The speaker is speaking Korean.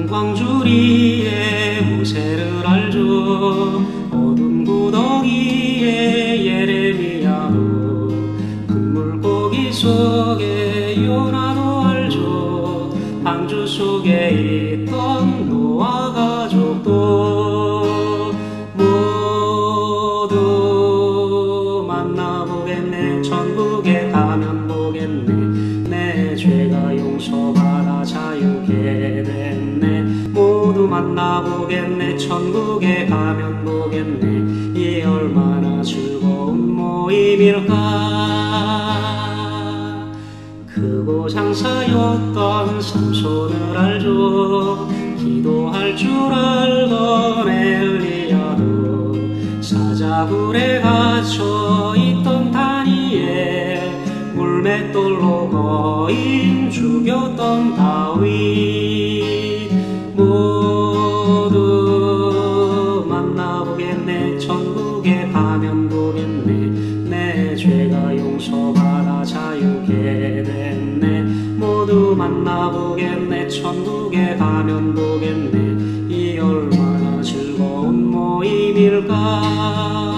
광주리에 모세를 알죠. 어두운 구덩이에 예레미야도 그물고기 속에 요나도 알죠. 방주 속에 있던 노아 가족도 모두 만나보겠네. 천국에 가면 보겠네. 내 죄가 용서받아 자유게 됐네. 모두 만나보겠네. 천국에 가면 보겠네. 이 얼마나 즐거운 모임일까. 크고 장사였던 삼손을 알죠. 기도할 줄 알던 엘리야도 사자굴에 갇혀 있던 다니엘 물맷돌로 거인 죽였던 다윗 모두 만나보겠네. 천국에 가면 보겠네. 내 죄가 용서받아 자유게 됐네. 모두 만나보겠네. 천국에 가면 보겠네. 이 얼마나 즐거운 모임일까.